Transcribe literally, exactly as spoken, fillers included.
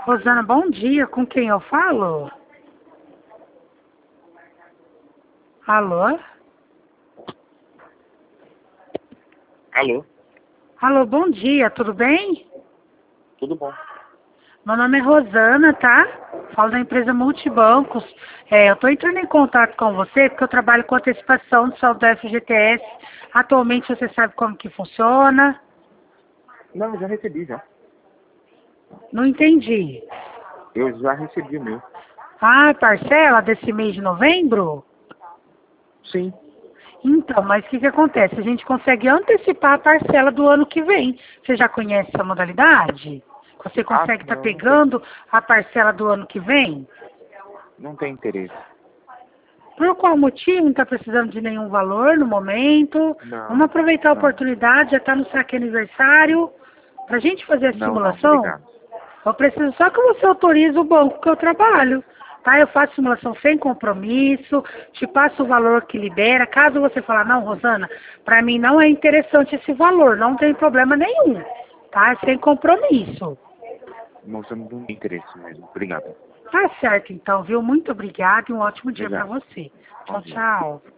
Rosana, bom dia. Com quem eu falo? Alô? Alô? Alô, bom dia. Tudo bem? Tudo bom? Meu nome é Rosana, tá? Falo da empresa Multibancos. É, eu estou entrando em contato com você porque eu trabalho com antecipação do saldo da F G T S. Atualmente você sabe como que funciona? Não, eu já recebi já. Não entendi. Eu já recebi o meu. Ah, parcela desse mês de novembro? Sim. Então, mas o que, que acontece? A gente consegue antecipar a parcela do ano que vem. Você já conhece essa modalidade? Você Ah, consegue estar não, não tem, pegando a parcela do ano que vem? não tem interesse. Por qual motivo? Não está precisando de nenhum valor no momento? Vamos Não, aproveitar a não, oportunidade, já está no saque aniversário. Para a gente fazer a não, não, simulação, obrigado. eu preciso só que você autorize o banco que eu trabalho. Tá? Eu faço simulação sem compromisso, te passo o valor que libera. Caso você falar, não, Rosana, para mim não é interessante esse valor, não tem problema nenhum. Tá? É sem compromisso. Moça, não tem interesse mesmo. Obrigado. Tá certo, então, viu? Muito obrigada e um ótimo dia para Obrigado. você. Bom Tchau, dia. tchau.